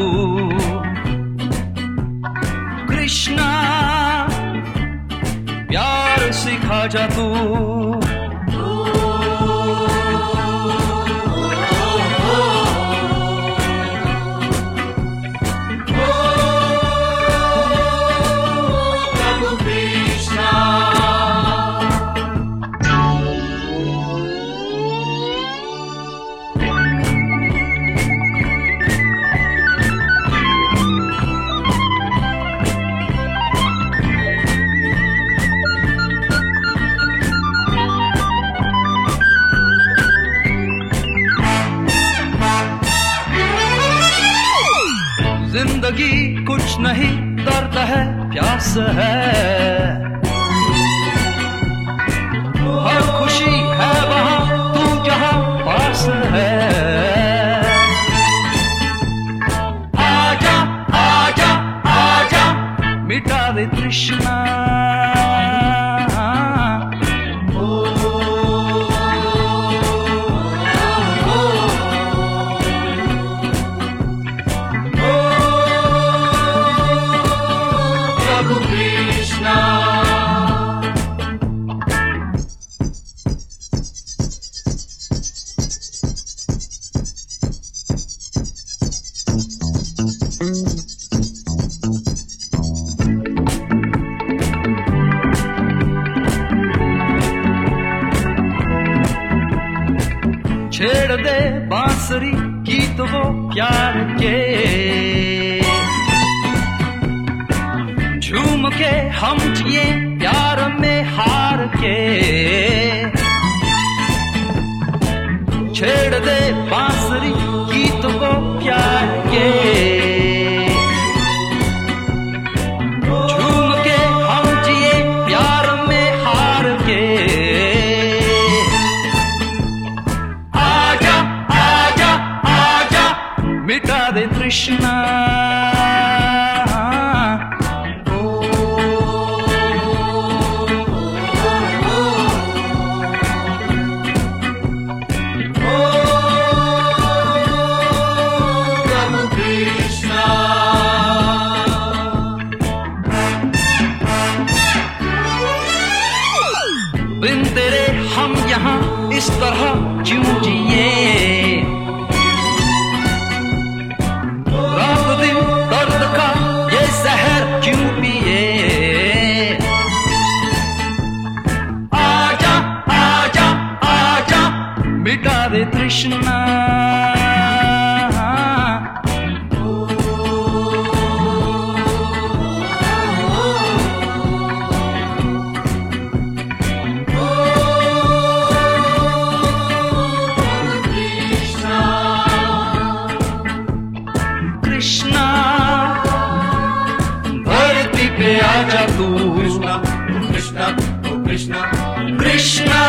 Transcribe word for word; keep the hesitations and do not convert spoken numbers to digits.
कृष्णा प्यार सिखा जा तू। जिंदगी कुछ नहीं, दर्द है, प्यास है, हर खुशी है वहाँ तू जहाँ पास है। आजा आजा आजा मिटा दे तृष्णा। छेड़ दे बांसुरी गीत वो प्यार के, झूम के हम जिए प्यार में हार के। छेड़ दे बांसुरी गीत वो प्यार के, झूम के हम जिए प्यार में हार के। मिटा दे तृष्णा। बिन तेरे हम यहाँ इस तरह क्यों जिए, क्यों पिए। आजा आजा आजा मिटा दे तृष्णा। कृष्णा आजा तू। कृष्णा कृष्णा कृष्णा कृष्णा